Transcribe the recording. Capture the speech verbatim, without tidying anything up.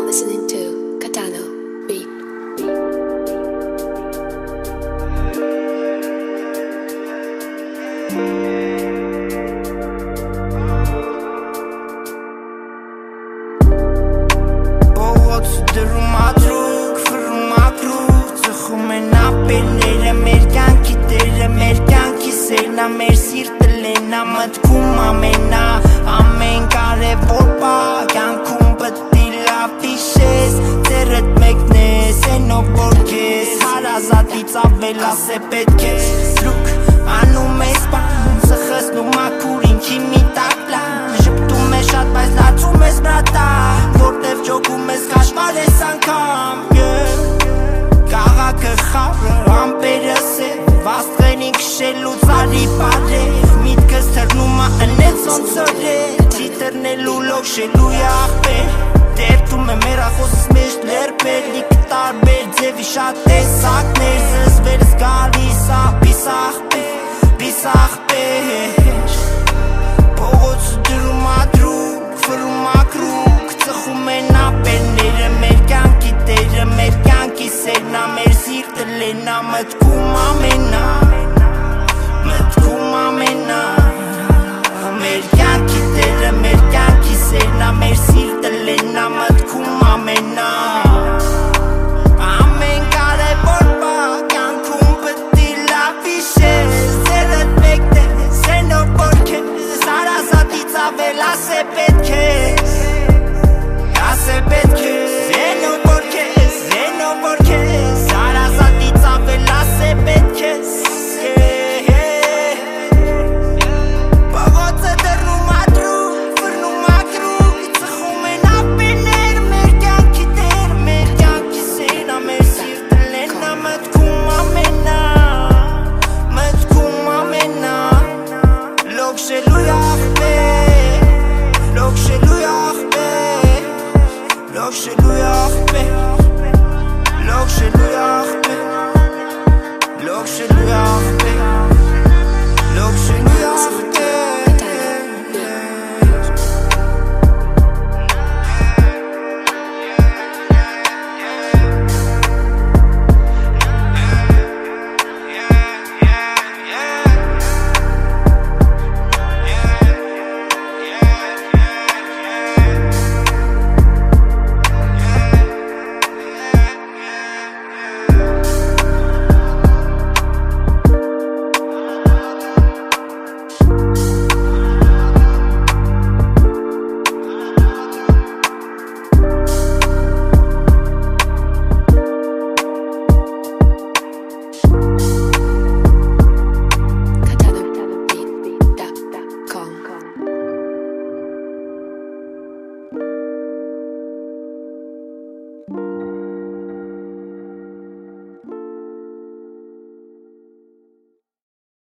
listening to Katano Beat. Մեր սիրտը լենա մտքում ամենա ամեն կարևոր բան կյանքում պետք է լավ հիշես ձեռդ մեկնես այնով որ քեզ հարազատից ավել ասե պետք է լուք անում ես բան սխսնում ակուր ինքի մի տակ պլան ժպտում ես շատ բայց լացում ես բրատա որտև ջոկում ես կաշվար ես անգամ Քաղաքը խավը ամպերս է վաստղենի քշելուց արի բարև միտքս թռնում ա ընեց ոնց օրեր չի տրնելու լոգշելու աղբեր դերթում է մերախոսս միշտ լերբեր լիքը տարբեր ձևի շատ տեսակներ զզվերս գալիս ա պիս աղբեր պիս աղբեր փողոցը դրում ա դրուկ ֆրում ա կրուկ ծխում են ապերները մեր կյանքի տերը մեր կյանքի սերնա մեր սիրտը լենա մտքում ամենա մտքում ամենա մեր կյանքի տերը մեր կյանքի սերնա մեր սիրտը լենա մտքում ամենա ամեն կարևոր բան կյանքում պետք է լավ հիշես ձեռդ մեկնես այնով որ քեզ հարազատից ավել ասե պետք է ասե պետք է այնով որ քեզ այնով որ քեզ հարազատից ավել ասե պետք է Look,